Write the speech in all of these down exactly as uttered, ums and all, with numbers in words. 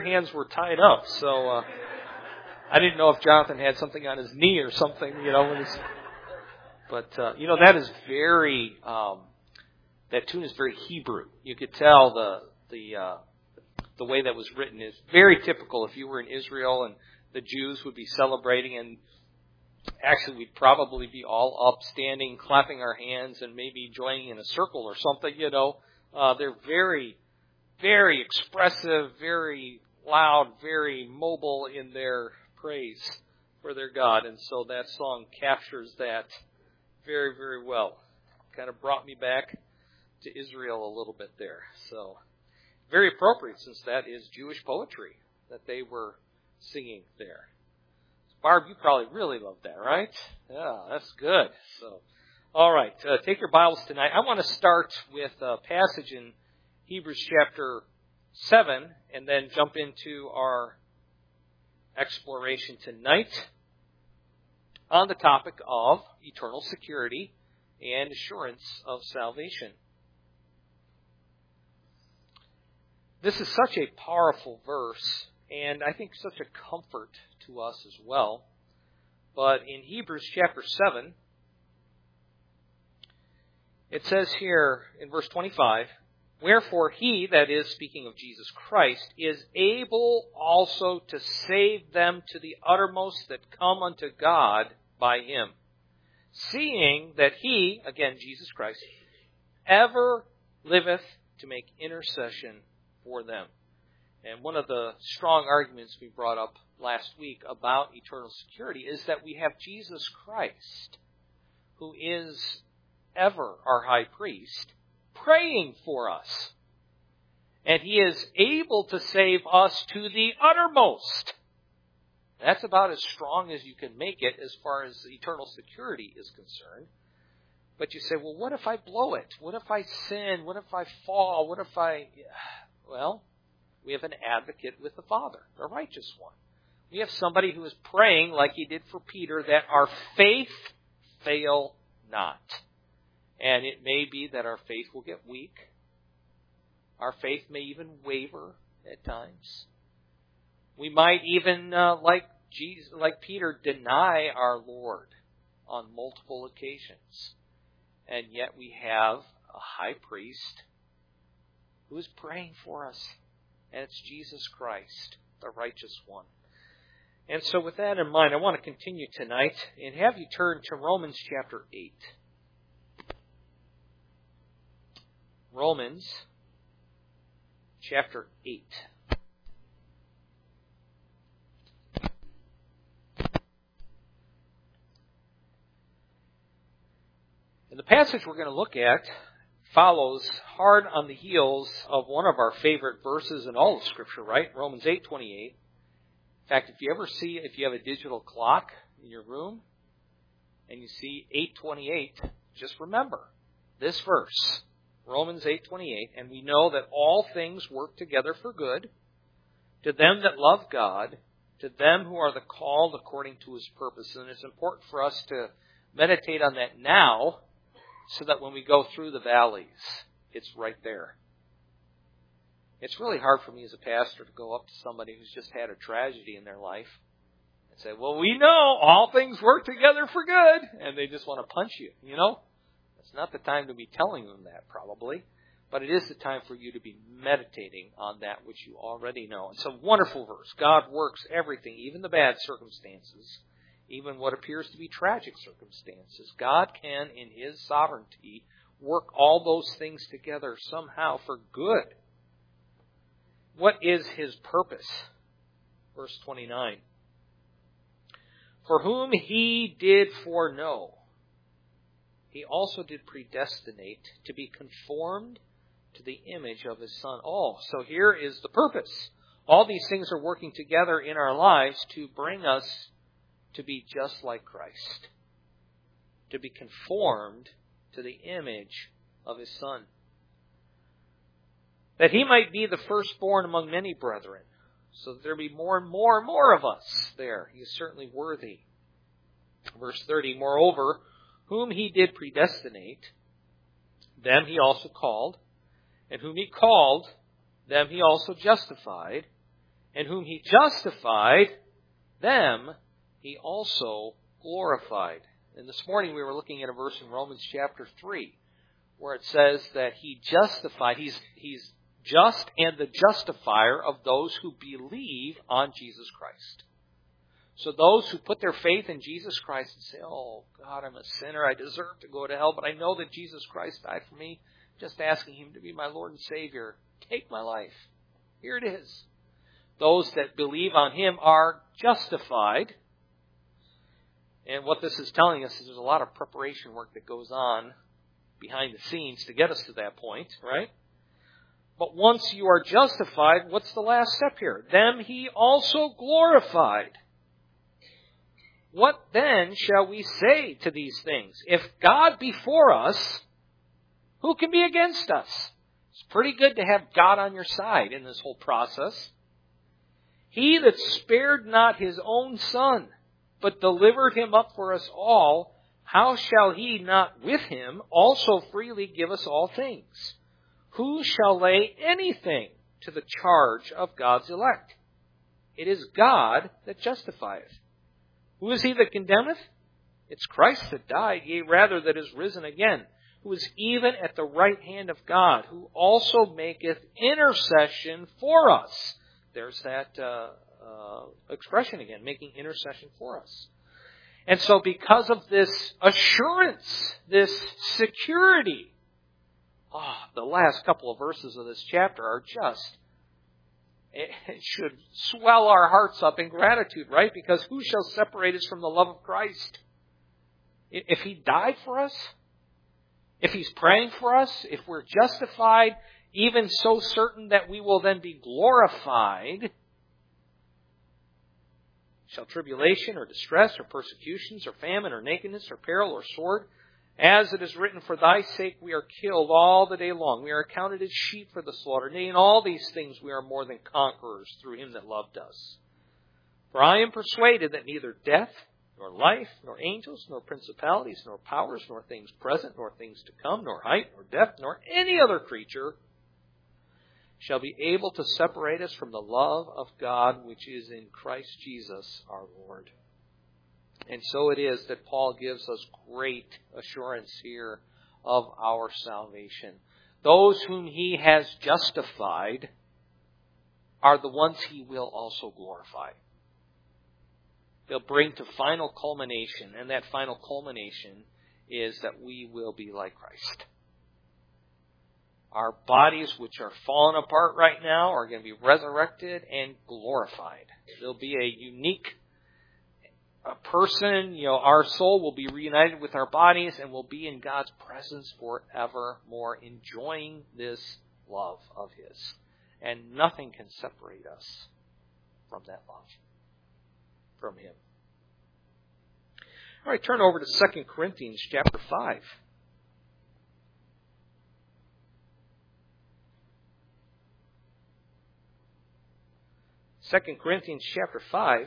hands were tied up, so uh, I didn't know if Jonathan had something on his knee or something, you know. When he's, but uh, you know, that is very um, that tune is very Hebrew. You could tell the the uh, the way that was written is very typical. If you were in Israel and the Jews would be celebrating, and actually we'd probably be all up, standing, clapping our hands, and maybe joining in a circle or something. You know, uh, they're very, very expressive, very loud, very mobile in their praise for their God. And so that song captures that very, very well. Kind of brought me back to Israel a little bit there. So very appropriate, since that is Jewish poetry that they were singing there. Barb, you probably really love that, right? Yeah, that's good. So, all right, uh, take your Bibles tonight. I want to start with a passage in Hebrews chapter seven, and then jump into our exploration tonight on the topic of eternal security and assurance of salvation. This is such a powerful verse, and I think such a comfort to us as well. But in Hebrews chapter seven, it says here in verse twenty-five, "Wherefore he," that is, speaking of Jesus Christ, "is able also to save them to the uttermost that come unto God by him, seeing that he," again Jesus Christ, "ever liveth to make intercession for them." And one of the strong arguments we brought up last week about eternal security is that we have Jesus Christ, who is ever our high priest, praying for us. And he is able to save us to the uttermost. That's about as strong as you can make it as far as eternal security is concerned. But you say, well, what if I blow it? What if I sin? What if I fall? What if I... Well, we have an advocate with the Father, the righteous one. We have somebody who is praying, like he did for Peter, that our faith fail not. And it may be that our faith will get weak. Our faith may even waver at times. We might even, uh, like Jesus, like Peter, deny our Lord on multiple occasions. And yet we have a high priest who is praying for us. And it's Jesus Christ, the righteous one. And so with that in mind, I want to continue tonight and have you turn to Romans chapter eight. Romans chapter eight. And the passage we're going to look at follows hard on the heels of one of our favorite verses in all of Scripture, right? Romans eight twenty-eight. In fact, if you ever see, if you have a digital clock in your room and you see eight twenty-eight, just remember this verse. Romans eight twenty-eight, "And we know that all things work together for good to them that love God, to them who are the called according to his purpose." And it's important for us to meditate on that now, so that when we go through the valleys, it's right there. It's really hard for me as a pastor to go up to somebody who's just had a tragedy in their life and say, well, we know all things work together for good. And they just want to punch you, you know. It's not the time to be telling them that, probably. But it is the time for you to be meditating on that which you already know. It's a wonderful verse. God works everything, even the bad circumstances, even what appears to be tragic circumstances. God can, in his sovereignty, work all those things together somehow for good. What is his purpose? Verse twenty-nine. "For whom he did foreknow, he also did predestinate to be conformed to the image of his Son." Oh, so here is the purpose. All these things are working together in our lives to bring us to be just like Christ, to be conformed to the image of his Son, that he might be the firstborn among many brethren, so that there be more and more and more of us there. He is certainly worthy. Verse thirty, "Moreover, whom he did predestinate, them he also called, and whom he called, them he also justified, And whom he justified, them he also glorified. And this morning we were looking at a verse in Romans chapter three, where it says that he justified, he's, he's just and the justifier of those who believe on Jesus Christ. So those who put their faith in Jesus Christ and say, oh, God, I'm a sinner, I deserve to go to hell, but I know that Jesus Christ died for me, just asking him to be my Lord and Savior. Take my life. Here it is. Those that believe on him are justified. And what this is telling us is there's a lot of preparation work that goes on behind the scenes to get us to that point, right? But once you are justified, what's the last step here? Them he also glorified. What then shall we say to these things? If God be for us, who can be against us? It's pretty good to have God on your side in this whole process. He that spared not his own Son, but delivered him up for us all, how shall he not with him also freely give us all things? Who shall lay anything to the charge of God's elect? It is God that justifieth. Who is he that condemneth? It's Christ that died, yea, rather that is risen again, who is even at the right hand of God, who also maketh intercession for us. There's that uh, uh, expression again, making intercession for us. And so because of this assurance, this security, oh, the last couple of verses of this chapter are just, it should swell our hearts up in gratitude, right? Because who shall separate us from the love of Christ? If he died for us, if he's praying for us, if we're justified, even so certain that we will then be glorified, shall tribulation or distress or persecutions or famine or nakedness or peril or sword, as it is written, for thy sake we are killed all the day long. We are accounted as sheep for the slaughter. Nay, in all these things we are more than conquerors through him that loved us. For I am persuaded that neither death, nor life, nor angels, nor principalities, nor powers, nor things present, nor things to come, nor height, nor depth, nor any other creature shall be able to separate us from the love of God which is in Christ Jesus our Lord. And so it is that Paul gives us great assurance here of our salvation. Those whom he has justified are the ones he will also glorify. They'll bring to final culmination, and that final culmination is that we will be like Christ. Our bodies, which are fallen apart right now, are going to be resurrected and glorified. There'll be a unique a person, you know, our soul will be reunited with our bodies and will be in God's presence forevermore, enjoying this love of his. And nothing can separate us from that love, from him. All right, turn over to Second Corinthians chapter five. Second Corinthians chapter five.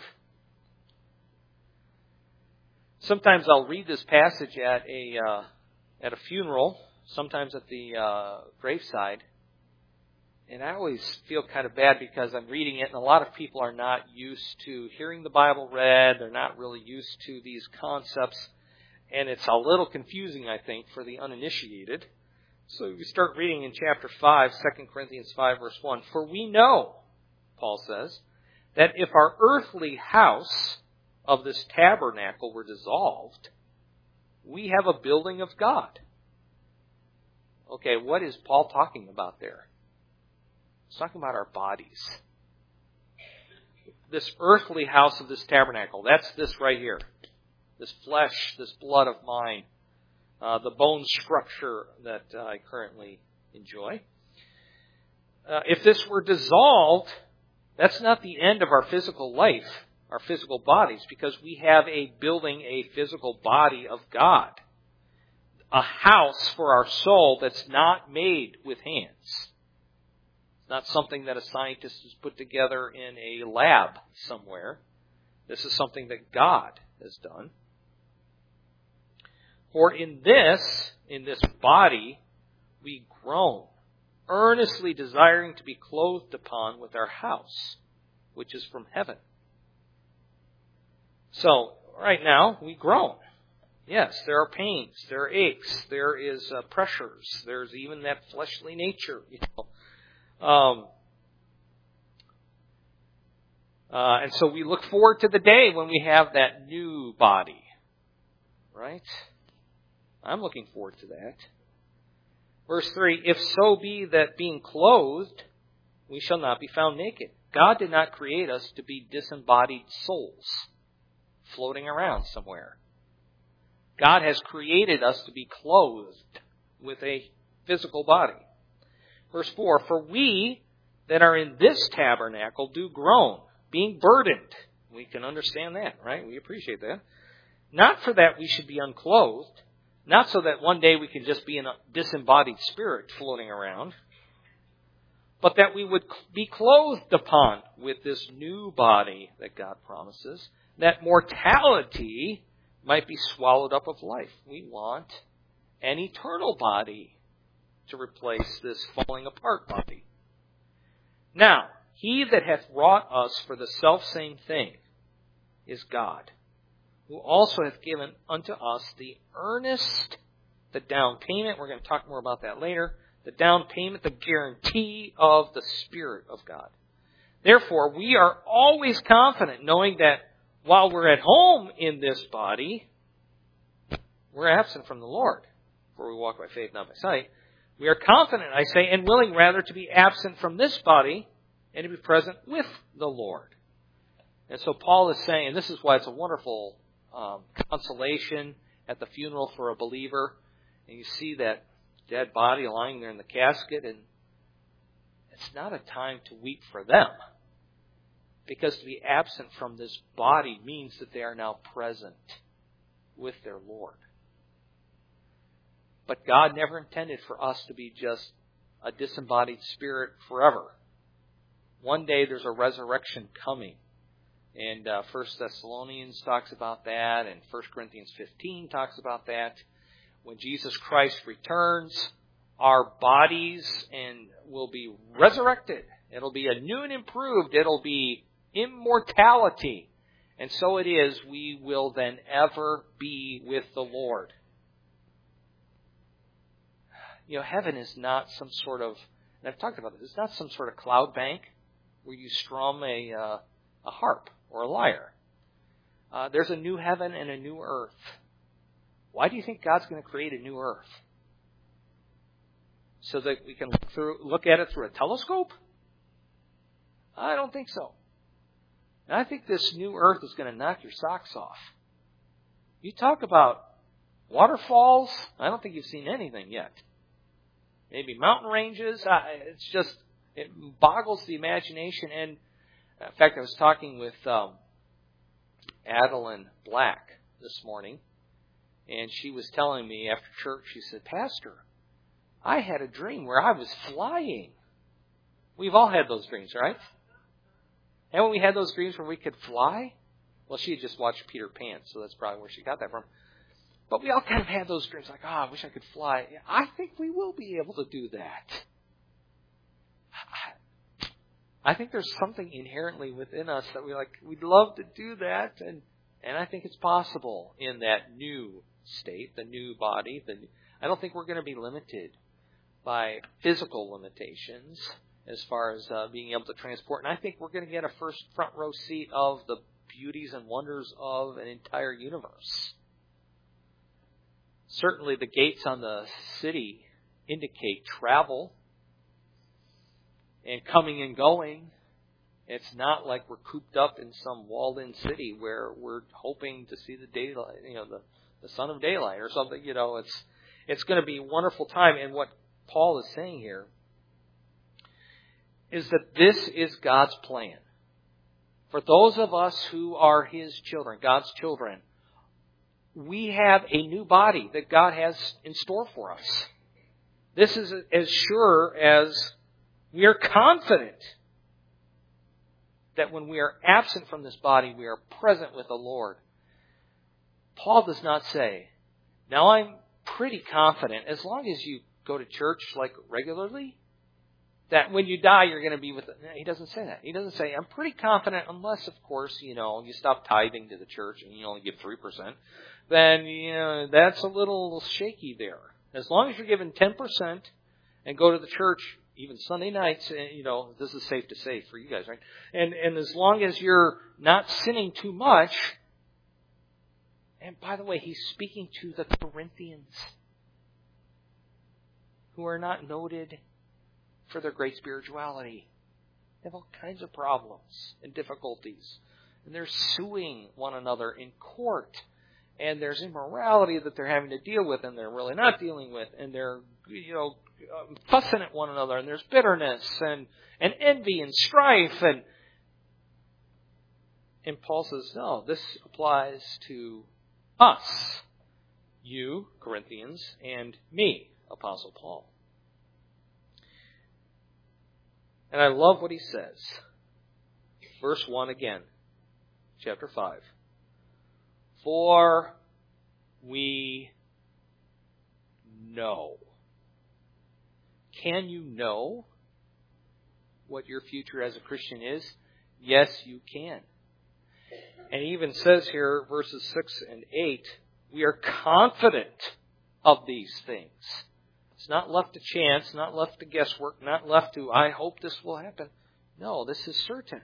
Sometimes I'll read this passage at a uh, at a funeral, sometimes at the uh, graveside, and I always feel kind of bad because I'm reading it, and a lot of people are not used to hearing the Bible read. They're not really used to these concepts, and it's a little confusing, I think, for the uninitiated. So we start reading in chapter five, Second Corinthians five, verse one. For we know, Paul says, that if our earthly house of this tabernacle were dissolved, we have a building of God. Okay, what is Paul talking about there? He's talking about our bodies. This earthly house of this tabernacle, that's this right here. This flesh, this blood of mine, uh, the bone structure that uh, I currently enjoy. Uh, if this were dissolved, that's not the end of our physical life, our physical bodies, because we have a building, a physical body of God. A house for our soul that's not made with hands. It's not something that a scientist has put together in a lab somewhere. This is something that God has done. For in this, in this body, we groan, earnestly desiring to be clothed upon with our house. which is from heaven. So, right now, we groan. Yes, there are pains, there are aches, there is uh, pressures, there's even that fleshly nature, you know. Um, uh, and so we look forward to the day when we have that new body, right? I'm looking forward to that. Verse three, if so be that being clothed, we shall not be found naked. God did not create us to be disembodied souls floating around somewhere. God has created us to be clothed with a physical body. Verse four, for we that are in this tabernacle do groan, being burdened. We can understand that, right? We appreciate that. Not for that we should be unclothed, not so that one day we can just be in a disembodied spirit floating around, but that we would be clothed upon with this new body that God promises, that mortality might be swallowed up of life. We want an eternal body to replace this falling apart body. Now, he that hath wrought us for the selfsame thing is God, who also hath given unto us the earnest, the down payment, we're going to talk more about that later, the down payment, the guarantee of the Spirit of God. Therefore, we are always confident, knowing that while we're at home in this body, we're absent from the Lord, for we walk by faith, not by sight. We are confident, I say, and willing rather to be absent from this body and to be present with the Lord. And so Paul is saying, and this is why it's a wonderful um, consolation at the funeral for a believer, and you see that dead body lying there in the casket, and it's not a time to weep for them. Because to be absent from this body means that they are now present with their Lord. But God never intended for us to be just a disembodied spirit forever. One day there's a resurrection coming. And uh, First Thessalonians talks about that, and First Corinthians fifteen talks about that. When Jesus Christ returns, our bodies and will be resurrected. It'll be a new and improved. It'll be immortality. And so it is, we will then ever be with the Lord. You know, heaven is not some sort of, and I've talked about this, it's not some sort of cloud bank where you strum a, uh, a harp or a lyre. Uh, there's a new heaven and a new earth. Why do you think God's going to create a new earth? So that we can look, through, look at it through a telescope? I don't think so. And I think this new earth is going to knock your socks off. You talk about waterfalls, I don't think you've seen anything yet. Maybe mountain ranges, it's just, it boggles the imagination. And in fact, I was talking with um, Adeline Black this morning, and she was telling me after church, she said, Pastor, I had a dream where I was flying. We've all had those dreams, right? Haven't we had those dreams where we could fly? Well, she had just watched Peter Pan, so that's probably where she got that from. But we all kind of had those dreams, like, oh, I wish I could fly. I think we will be able to do that. I think there's something inherently within us that we like. We'd love to do that, and and I think it's possible in that new state, the new body. The, I don't think we're going to be limited by physical limitations as far as uh, being able to transport. And I think we're going to get a first front row seat of the beauties and wonders of an entire universe. Certainly the gates on the city indicate travel and coming and going. It's not like we're cooped up in some walled-in city where we're hoping to see the daylight, you know, the, the sun of daylight or something. You know, it's it's going to be a wonderful time. And what Paul is saying here is that this is God's plan. For those of us who are His children, God's children, we have a new body that God has in store for us. This is as sure as we are confident that when we are absent from this body, we are present with the Lord. Paul does not say, now I'm pretty confident, as long as you go to church like regularly, that when you die, you're going to be with it. He doesn't say that. He doesn't say, I'm pretty confident, unless, of course, you know, you stop tithing to the church and you only give three percent, then, you know, that's a little shaky there. As long as you're giving ten percent and go to the church, even Sunday nights, you know, this is safe to say for you guys, right? And, and as long as you're not sinning too much, and by the way, he's speaking to the Corinthians, who are not noted for their great spirituality. They have all kinds of problems and difficulties. And they're suing one another in court. And there's immorality that they're having to deal with and they're really not dealing with. And they're, you know, fussing at one another. And there's bitterness and, and envy and strife. And, and Paul says, no, this applies to us. You, Corinthians, and me, Apostle Paul. And I love what he says. Verse one again, chapter five. For we know. Can you know what your future as a Christian is? Yes, you can. And he even says here, verses six and eight, we are confident of these things. It's not left to chance, not left to guesswork, not left to, I hope this will happen. No, this is certain.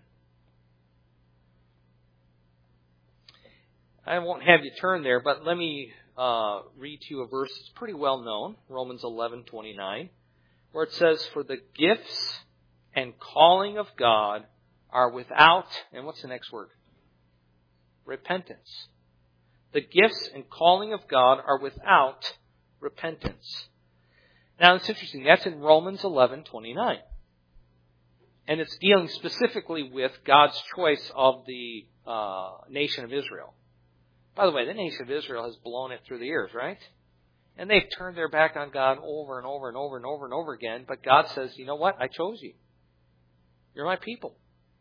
I won't have you turn there, but let me uh, read to you a verse that's pretty well known, Romans eleven twenty-nine, where it says, for the gifts and calling of God are without, and what's the next word? Repentance. The gifts and calling of God are without repentance. Now, it's interesting. That's in Romans eleven twenty-nine. And it's dealing specifically with God's choice of the uh, nation of Israel. By the way, the nation of Israel has blown it through the years, right? And they've turned their back on God over and over and over and over and over again. But God says, you know what? I chose you. You're my people.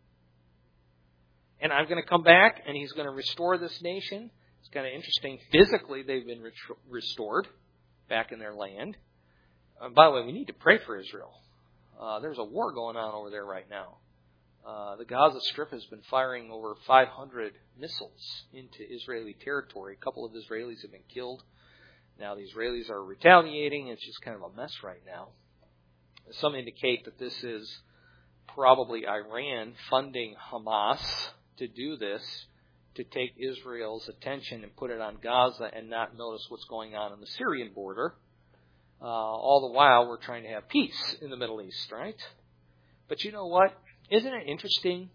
And I'm going to come back and He's going to restore this nation. It's kind of interesting. Physically, they've been re- restored back in their land. Uh, by the way, we need to pray for Israel. Uh, there's a war going on over there right now. Uh, the Gaza Strip has been firing over five hundred missiles into Israeli territory. A couple of Israelis have been killed. Now the Israelis are retaliating. It's just kind of a mess right now. Some indicate that this is probably Iran funding Hamas to do this, to take Israel's attention and put it on Gaza and not notice what's going on in the Syrian border. Uh, all the while, we're trying to have peace in the Middle East, right? But you know what? Isn't it interesting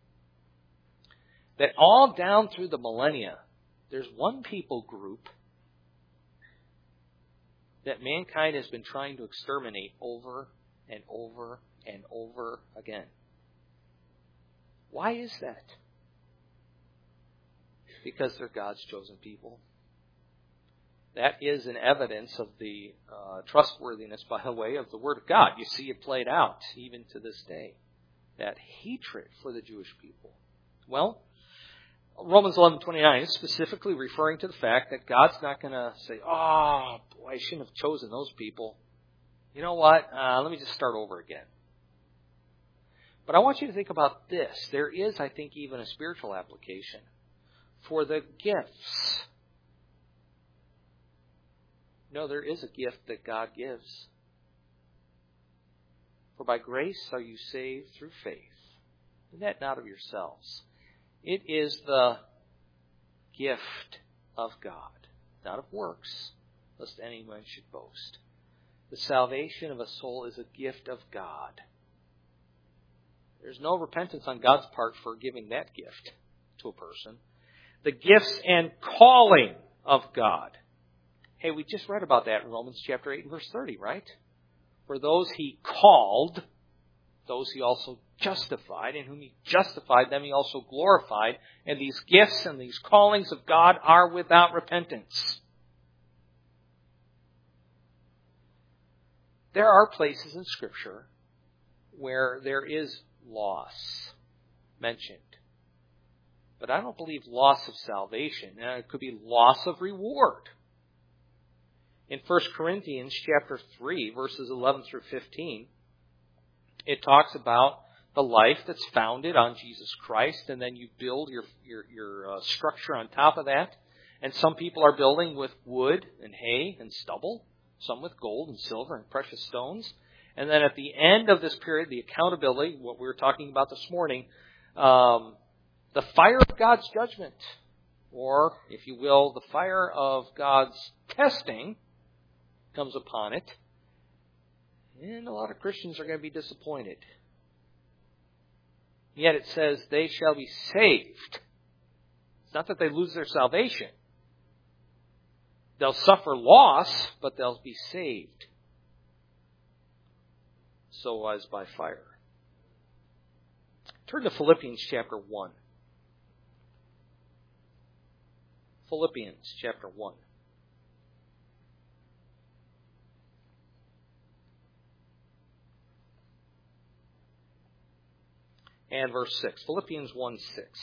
that all down through the millennia, there's one people group that mankind has been trying to exterminate over and over and over again. Why is that? Because they're God's chosen people. That is an evidence of the uh, trustworthiness, by the way, of the Word of God. You see it played out even to this day. That hatred for the Jewish people. Well, Romans eleven twenty-nine is specifically referring to the fact that God's not going to say, oh, boy, I shouldn't have chosen those people. You know what? Uh, let me just start over again. But I want you to think about this. There is, I think, even a spiritual application for the gifts. No, there is a gift that God gives. For by grace are you saved through faith, and that not of yourselves. It is the gift of God, not of works, lest anyone should boast. The salvation of a soul is a gift of God. There's no repentance on God's part for giving that gift to a person. The gifts and calling of God. Hey, we just read about that in Romans chapter eight and verse thirty, right? For those He called, those He also justified, and whom He justified, them He also glorified. And these gifts and these callings of God are without repentance. There are places in Scripture where there is loss mentioned. But I don't believe loss of salvation. Now, it could be loss of reward. In First Corinthians chapter three, verses eleven through fifteen, It talks about the life that's founded on Jesus Christ, and then you build your your, your uh, structure on top of that. And some people are building with wood and hay and stubble, some with gold and silver and precious stones. And then at the end of this period, the accountability, what we were talking about this morning, um, the fire of God's judgment, or, if you will, the fire of God's testing comes upon it. And a lot of Christians are going to be disappointed. Yet it says they shall be saved. It's not that they lose their salvation. They'll suffer loss, but they'll be saved. So as by fire. Turn to Philippians chapter one. Philippians chapter one. And verse six. Philippians one six.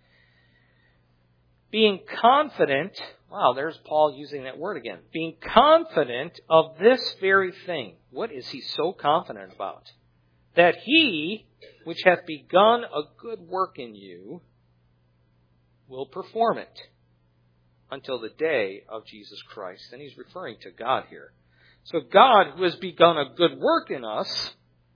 Being confident, wow, there's Paul using that word again. Being confident of this very thing. What is he so confident about? That he, which hath begun a good work in you, will perform it until the day of Jesus Christ. And he's referring to God here. So God, who has begun a good work in us,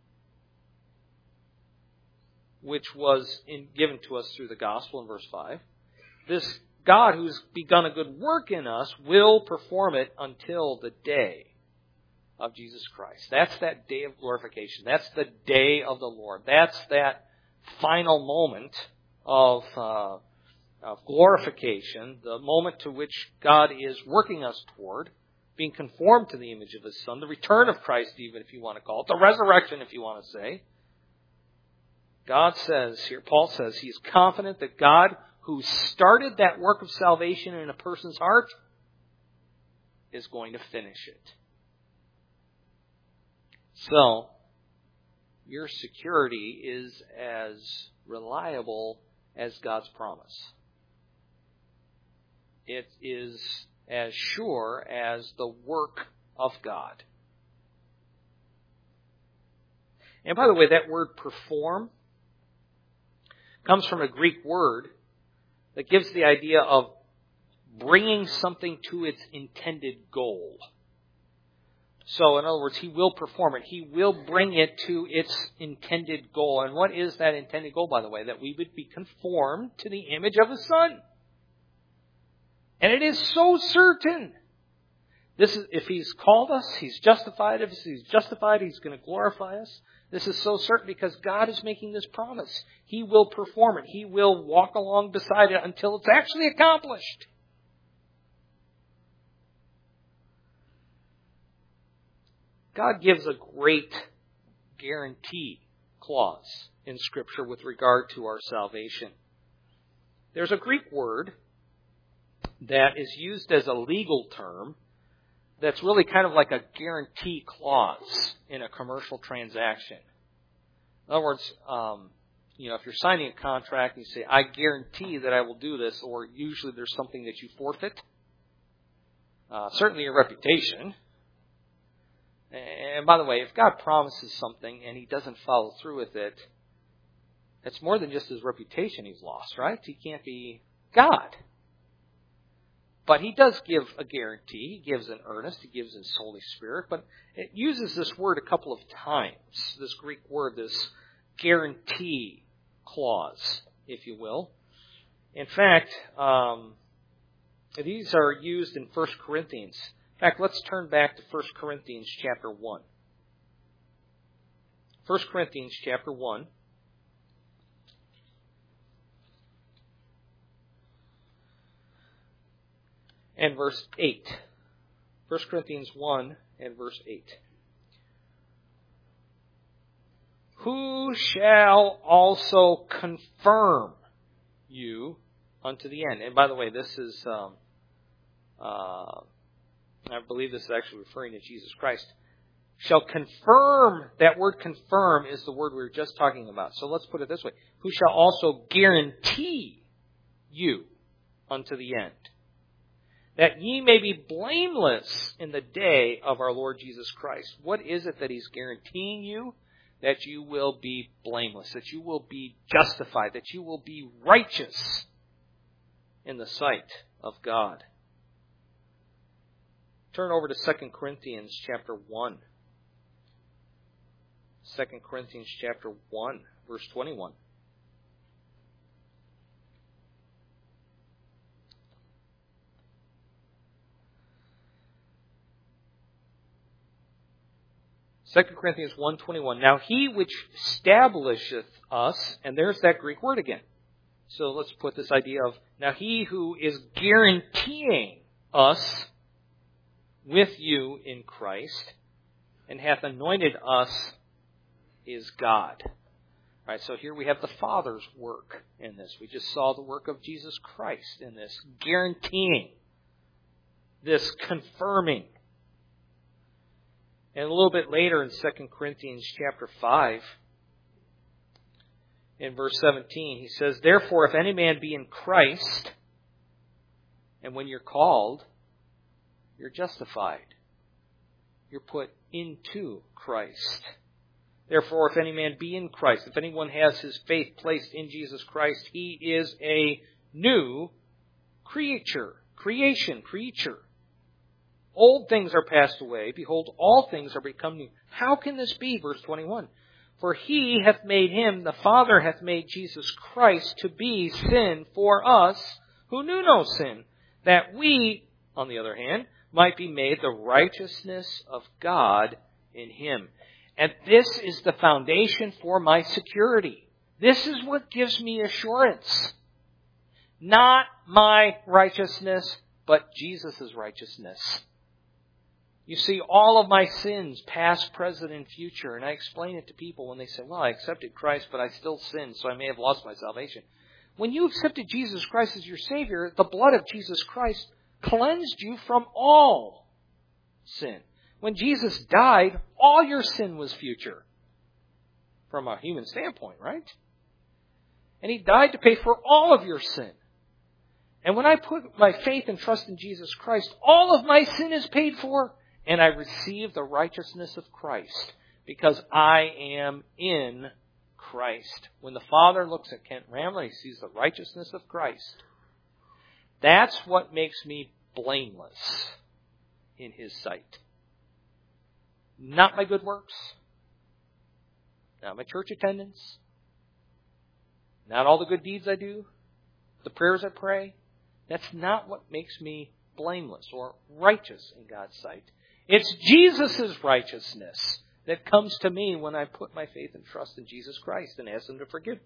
which was in, given to us through the gospel in verse five, this God who's begun a good work in us will perform it until the day of Jesus Christ. That's that day of glorification. That's the day of the Lord. That's that final moment of, uh, of glorification, the moment to which God is working us toward, being conformed to the image of His Son, the return of Christ, even if you want to call it, the resurrection, if you want to say. God says here, Paul says, he is confident that God, who started that work of salvation in a person's heart, is going to finish it. So, your security is as reliable as God's promise. It is as sure as the work of God. And by the way, that word perform comes from a Greek word that gives the idea of bringing something to its intended goal. So, in other words, He will perform it. He will bring it to its intended goal. And what is that intended goal, by the way? That we would be conformed to the image of His Son. And it is so certain. This is, if He's called us, He's justified us. If He's justified, He's going to glorify us. This is so certain because God is making this promise. He will perform it. He will walk along beside it until it's actually accomplished. God gives a great guarantee clause in Scripture with regard to our salvation. There's a Greek word that is used as a legal term that's really kind of like a guarantee clause in a commercial transaction. In other words, um, you know, if you're signing a contract and you say, I guarantee that I will do this, or usually there's something that you forfeit. Uh, certainly your reputation. And by the way, if God promises something and He doesn't follow through with it, it's more than just His reputation He's lost, right? He can't be God. But He does give a guarantee. He gives an earnest. He gives His Holy Spirit. But it uses this word a couple of times, this Greek word, this guarantee clause, if you will. In fact, um, these are used in First Corinthians. In fact, let's turn back to First Corinthians chapter one. First Corinthians chapter one. And verse eight. First Corinthians one and verse eight. Who shall also confirm you unto the end? And by the way, this is, um, uh, I believe this is actually referring to Jesus Christ. Shall confirm, that word confirm is the word we were just talking about. So let's put it this way. Who shall also guarantee you unto the end, that ye may be blameless in the day of our Lord Jesus Christ. What is it that He's guaranteeing you? that you will be blameless, that you will be justified, that you will be righteous in the sight of God. Turn over to Second Corinthians chapter one. Second Corinthians chapter one, verse twenty-one. Second Corinthians one twenty-one. Now he which establisheth us, and there's that Greek word again. So let's put this idea of, now he who is guaranteeing us with you in Christ, and hath anointed us, is God. All right, so here we have the Father's work in this. We just saw the work of Jesus Christ in this, guaranteeing, this confirming. And a little bit later in Second Corinthians chapter five, in verse seventeen, he says, therefore, if any man be in Christ, and when you're called, you're justified. You're put into Christ. Therefore, if any man be in Christ, if anyone has his faith placed in Jesus Christ, he is a new creature, creation, creature. Old things are passed away. Behold, all things are become new. How can this be? Verse twenty-one. For he hath made him, the Father hath made Jesus Christ to be sin for us who knew no sin, that we, on the other hand, might be made the righteousness of God in him. And this is the foundation for my security. This is what gives me assurance. Not my righteousness, but Jesus' righteousness. You see, all of my sins, past, present, and future, and I explain it to people when they say, well, I accepted Christ, but I still sin, so I may have lost my salvation. When you accepted Jesus Christ as your Savior, the blood of Jesus Christ cleansed you from all sin. When Jesus died, all your sin was future. From a human standpoint, right? And He died to pay for all of your sin. And when I put my faith and trust in Jesus Christ, all of my sin is paid for. And I receive the righteousness of Christ because I am in Christ. When the Father looks at Kent Ramley, He sees the righteousness of Christ. That's what makes me blameless in His sight. Not my good works. Not my church attendance. Not all the good deeds I do. The prayers I pray. That's not what makes me blameless or righteous in God's sight. It's Jesus' righteousness that comes to me when I put my faith and trust in Jesus Christ and ask Him to forgive me.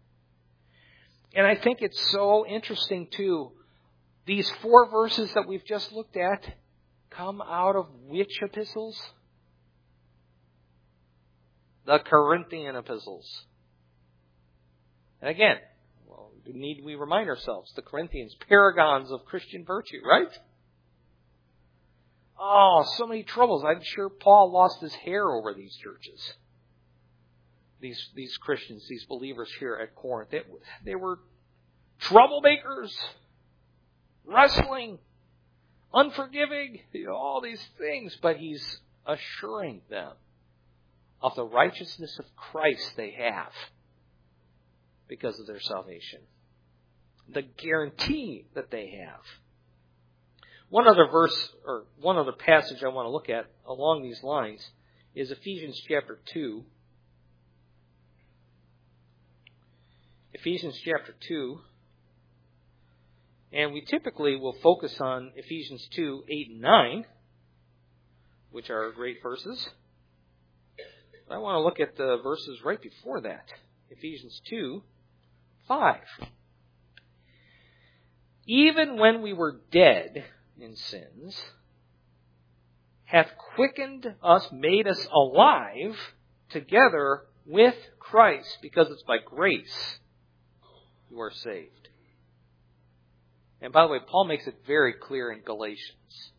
And I think it's so interesting, too. These four verses that we've just looked at come out of which epistles? The Corinthian epistles. And again, well, need we remind ourselves, the Corinthians, paragons of Christian virtue, right? Oh, so many troubles. I'm sure Paul lost his hair over these churches. These these Christians, these believers here at Corinth. They, they were troublemakers, wrestling, unforgiving, you know, all these things. But he's assuring them of the righteousness of Christ they have because of their salvation. The guarantee that they have. One other verse, or one other passage I want to look at along these lines is Ephesians chapter two. Ephesians chapter two. And we typically will focus on Ephesians two, eight and nine, which are great verses. But I want to look at the verses right before that. Ephesians two, five. Even when we were dead in sins, hath quickened us, made us alive together with Christ, because it's by grace you are saved. And by the way, Paul makes it very clear in Galatians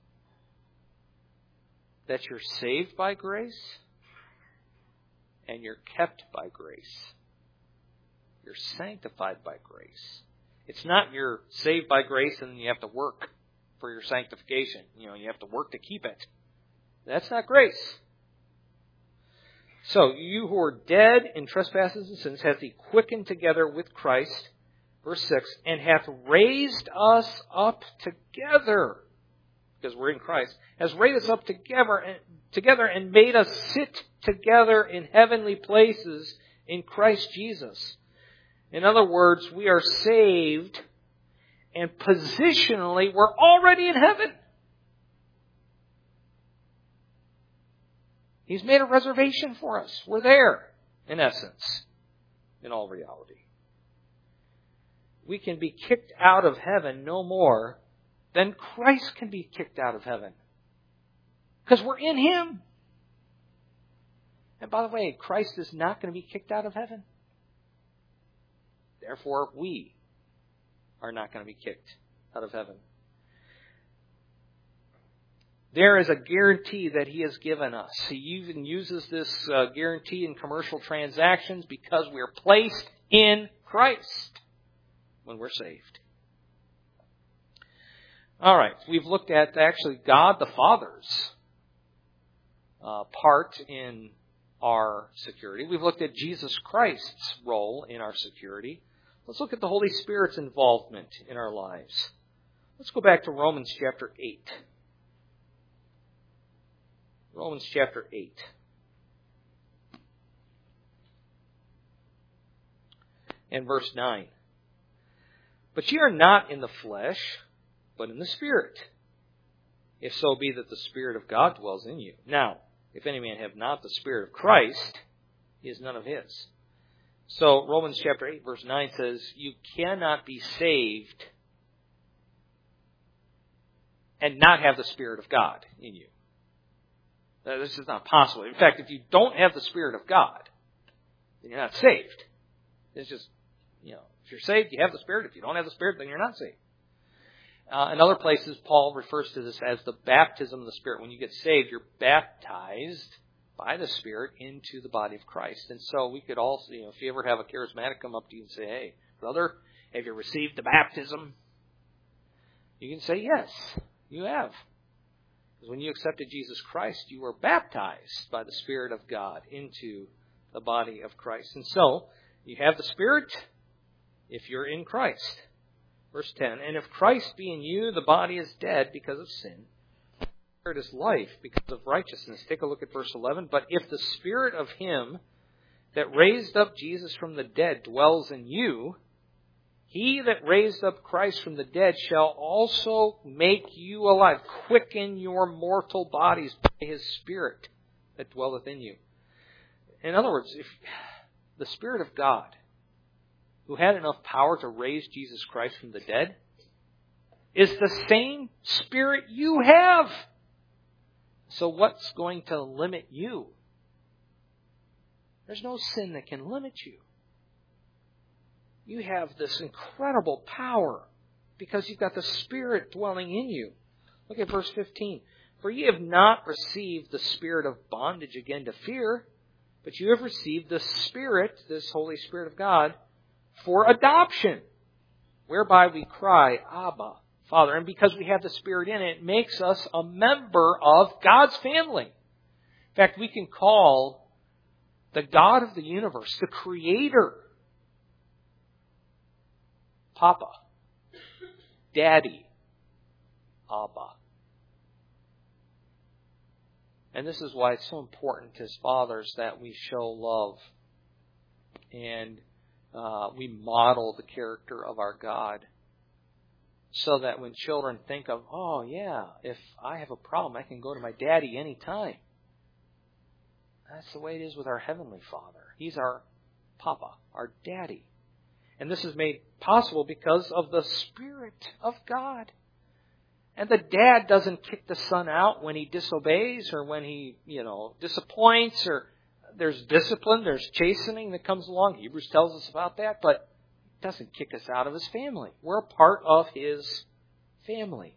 that you're saved by grace and you're kept by grace. You're sanctified by grace. It's not you're saved by grace and then you have to work for your sanctification. You know, you have to work to keep it. That's not grace. So, you who are dead in trespasses and sins hath he quickened together with Christ, verse six, and hath raised us up together, because we're in Christ, has raised us up together and, together and made us sit together in heavenly places in Christ Jesus. In other words, we are saved, and positionally, we're already in heaven. He's made a reservation for us. We're there, in essence, in all reality. We can be kicked out of heaven no more than Christ can be kicked out of heaven. Because we're in Him. And by the way, Christ is not going to be kicked out of heaven. Therefore, we are not going to be kicked out of heaven. There is a guarantee that He has given us. He even uses this uh, guarantee in commercial transactions because we are placed in Christ when we're saved. All right, we've looked at actually God the Father's uh, part in our security. We've looked at Jesus Christ's role in our security. Let's look at the Holy Spirit's involvement in our lives. Let's go back to Romans chapter eight. Romans chapter eight. And verse nine. But ye are not in the flesh, but in the Spirit, if so be that the Spirit of God dwells in you. Now, if any man have not the Spirit of Christ, he is none of His. So, Romans chapter eight, verse nine says, you cannot be saved and not have the Spirit of God in you. Now, this is not possible. In fact, if you don't have the Spirit of God, then you're not saved. It's just, you know, if you're saved, you have the Spirit. If you don't have the Spirit, then you're not saved. Uh, in other places, Paul refers to this as the baptism of the Spirit. When you get saved, you're baptized by the Spirit into the body of Christ. And so we could also, you know, if you ever have a charismatic come up to you and say, hey, brother, have you received the baptism? You can say, yes, you have. Because when you accepted Jesus Christ, you were baptized by the Spirit of God into the body of Christ. And so, you have the Spirit if you're in Christ. Verse ten, and if Christ be in you, the body is dead because of sin. The Spirit is life because of righteousness. Take a look at verse eleven. But if the Spirit of Him that raised up Jesus from the dead dwells in you, He that raised up Christ from the dead shall also make you alive, quicken your mortal bodies by His Spirit that dwelleth in you. In other words, if the Spirit of God, who had enough power to raise Jesus Christ from the dead, is the same Spirit you have. So what's going to limit you? There's no sin that can limit you. You have this incredible power because you've got the Spirit dwelling in you. Look at verse fifteen. For ye have not received the spirit of bondage again to fear, but you have received the Spirit, this Holy Spirit of God, for adoption, whereby we cry, Abba, Father. And because we have the Spirit in it, it makes us a member of God's family. In fact, we can call the God of the universe, the Creator, Papa, Daddy, Abba. And this is why it's so important as fathers that we show love and uh, we model the character of our God, so that when children think of, oh yeah, if I have a problem, I can go to my daddy anytime. That's the way it is with our Heavenly Father. He's our Papa, our Daddy. And this is made possible because of the Spirit of God. And the dad doesn't kick the son out when he disobeys or when he, you know, disappoints, or there's discipline, there's chastening that comes along. Hebrews tells us about that, but it doesn't kick us out of His family. We're a part of His family.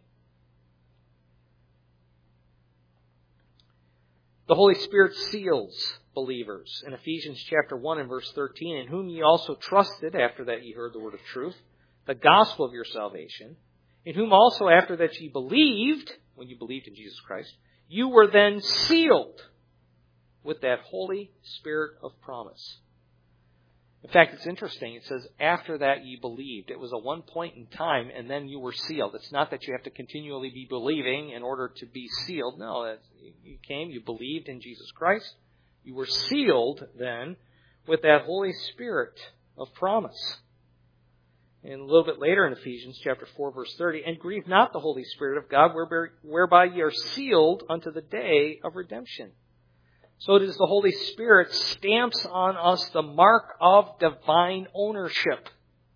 The Holy Spirit seals believers in Ephesians chapter one and verse thirteen, in whom ye also trusted after that ye heard the word of truth, the gospel of your salvation, in whom also after that ye believed, when you believed in Jesus Christ, you were then sealed with that Holy Spirit of promise. In fact, it's interesting. It says, after that ye believed. It was a one point in time, and then you were sealed. It's not that you have to continually be believing in order to be sealed. No, you came, you believed in Jesus Christ. You were sealed then with that Holy Spirit of promise. And a little bit later in Ephesians chapter four, verse thirty, and grieve not the Holy Spirit of God, whereby ye are sealed unto the day of redemption. So it is the Holy Spirit stamps on us the mark of divine ownership.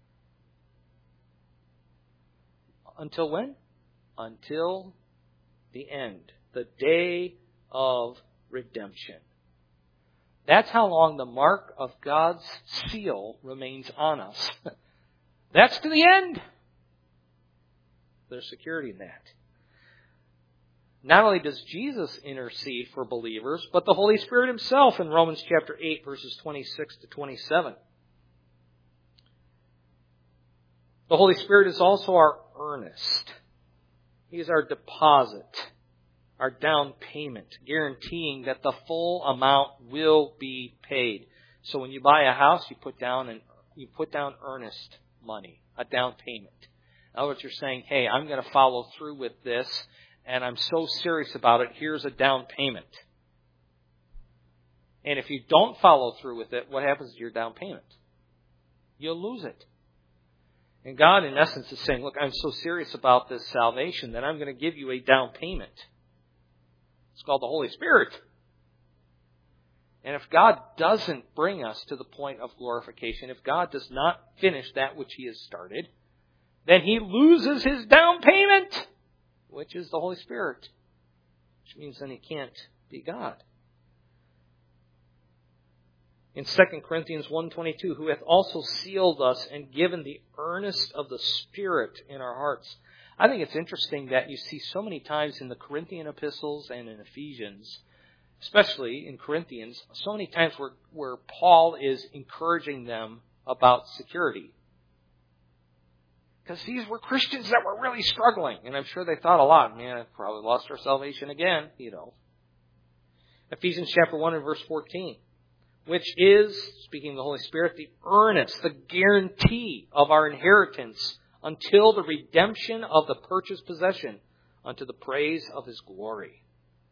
Until when? Until the end. The day of redemption. That's how long the mark of God's seal remains on us. That's to the end. There's security in that. Not only does Jesus intercede for believers, but the Holy Spirit himself in Romans chapter eight, verses twenty-six to twenty-seven. The Holy Spirit is also our earnest. He is our deposit, our down payment, guaranteeing that the full amount will be paid. So when you buy a house, you put down an, you put down earnest money, a down payment. In other words, you're saying, hey, I'm going to follow through with this, and I'm so serious about it, here's a down payment. And if you don't follow through with it, what happens to your down payment? You'll lose it. And God, in essence, is saying, look, I'm so serious about this salvation that I'm going to give you a down payment. It's called the Holy Spirit. And if God doesn't bring us to the point of glorification, if God does not finish that which He has started, then He loses His down payment, which is the Holy Spirit. Which means then He can't be God. In Second Corinthians one twenty-two, who hath also sealed us and given the earnest of the Spirit in our hearts. I think it's interesting that you see so many times in the Corinthian epistles and in Ephesians, especially in Corinthians, so many times where, where Paul is encouraging them about security. Because these were Christians that were really struggling. And I'm sure they thought a lot, man, I've probably lost our salvation again, you know. Ephesians chapter one and verse fourteen. Which is, speaking of the Holy Spirit, the earnest, the guarantee of our inheritance until the redemption of the purchased possession unto the praise of His glory.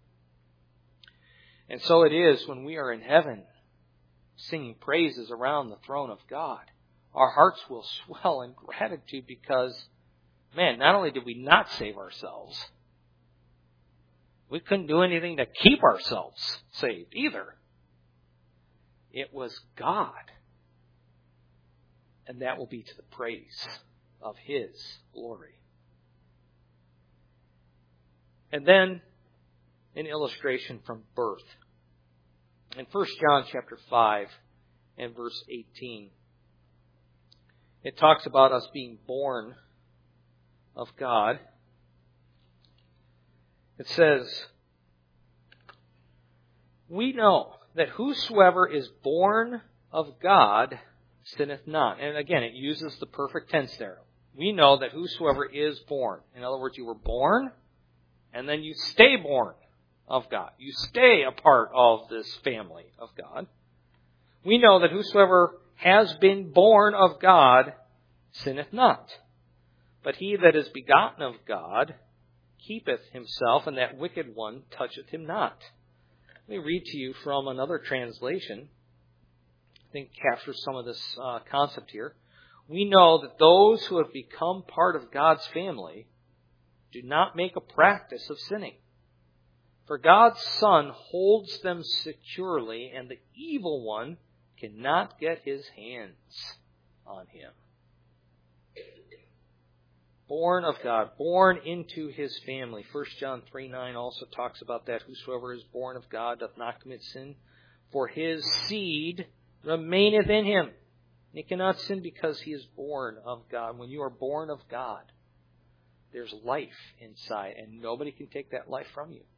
And so it is when we are in heaven singing praises around the throne of God. Our hearts will swell in gratitude because, man, not only did we not save ourselves, we couldn't do anything to keep ourselves saved either. It was God. And that will be to the praise of His glory. And then an illustration from birth. In First John chapter five and verse eighteen, it talks about us being born of God. It says, we know that whosoever is born of God sinneth not. And again, it uses the perfect tense there. We know that whosoever is born. In other words, you were born, and then you stay born of God. You stay a part of this family of God. We know that whosoever has been born of God sinneth not. But he that is begotten of God keepeth himself, and that wicked one toucheth him not. Let me read to you from another translation. I think it captures some of this uh, concept here. We know that those who have become part of God's family do not make a practice of sinning. For God's Son holds them securely, and the evil one cannot get his hands on him. Born of God, born into His family. First John three nine also talks about that. Whosoever is born of God doth not commit sin, for his seed remaineth in him. He cannot sin because he is born of God. When you are born of God, there's life inside, and nobody can take that life from you.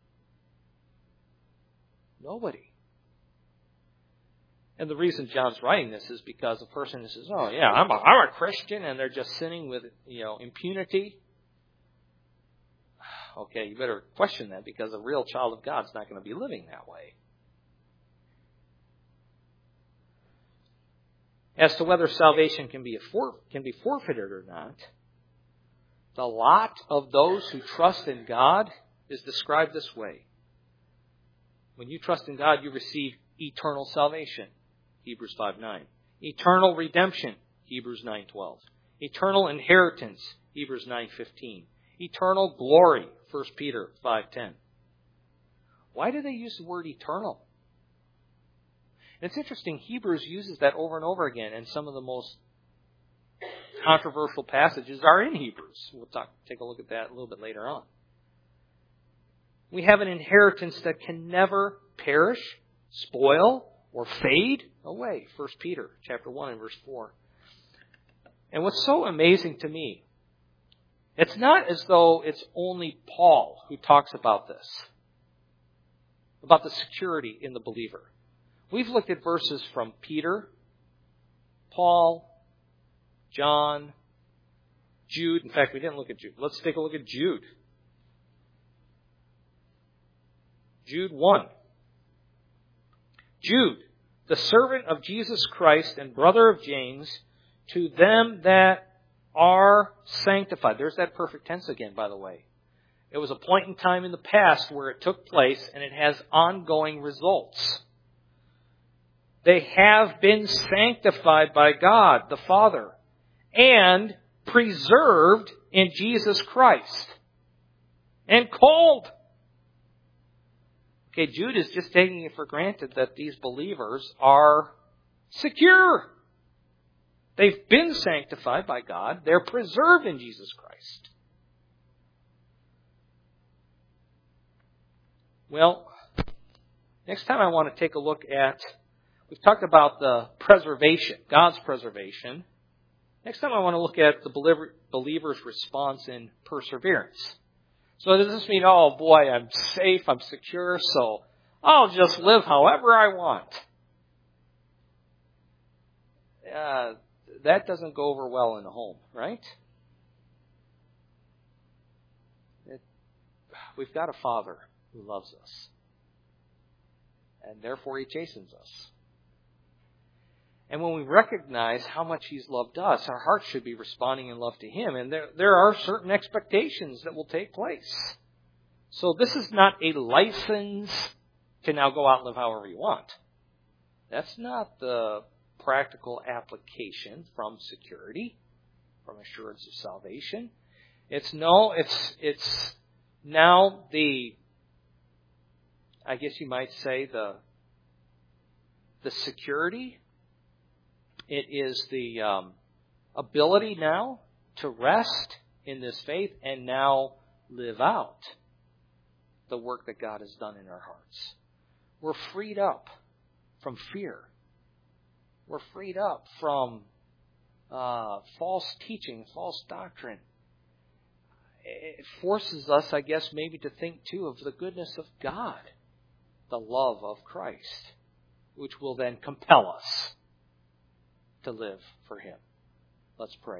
Nobody. And the reason John's writing this is because a person who says, oh yeah, I'm a, I'm a Christian, and they're just sinning with, you know, impunity. Okay, you better question that, because a real child of God's not going to be living that way. as to whether salvation can be, for, can be forfeited or not, the lot of those who trust in God is described this way. When you trust in God, you receive eternal salvation, Hebrews five nine. Eternal redemption, Hebrews nine twelve. Eternal inheritance, Hebrews nine fifteen. Eternal glory, First Peter five ten. Why do they use the word eternal? And it's interesting, Hebrews uses that over and over again, and some of the most controversial passages are in Hebrews. We'll talk, take a look at that a little bit later on. We have an inheritance that can never perish, spoil, or fade away. First Peter chapter one and verse four. And what's so amazing to me, it's not as though it's only Paul who talks about this, about the security in the believer. We've looked at verses from Peter, Paul, John, Jude. In fact, we didn't look at Jude. Let's take a look at Jude. Jude one. Jude, the servant of Jesus Christ and brother of James, to them that are sanctified. There's that perfect tense again, by the way. It was a point in time in the past where it took place, and it has ongoing results. They have been sanctified by God, the Father, and preserved in Jesus Christ, and called. Okay, Jude is just taking it for granted that these believers are secure. They've been sanctified by God. They're preserved in Jesus Christ. Well, next time I want to take a look at, we've talked about the preservation, God's preservation. Next time I want to look at the believer's response in perseverance. So does this mean, oh boy, I'm safe, I'm secure, so I'll just live however I want? Uh, that doesn't go over well in the home, right? It, we've got a Father who loves us, and therefore He chastens us. And when we recognize how much He's loved us, our hearts should be responding in love to Him. And there, there are certain expectations that will take place. So this is not a license to now go out and live however you want. That's not the practical application from security, from assurance of salvation. It's no, it's it's now the, I guess you might say, the the security. It is the um, ability now to rest in this faith and now live out the work that God has done in our hearts. We're freed up from fear. We're freed up from uh, false teaching, false doctrine. It forces us, I guess, maybe to think too of the goodness of God, the love of Christ, which will then compel us to live for Him. Let's pray.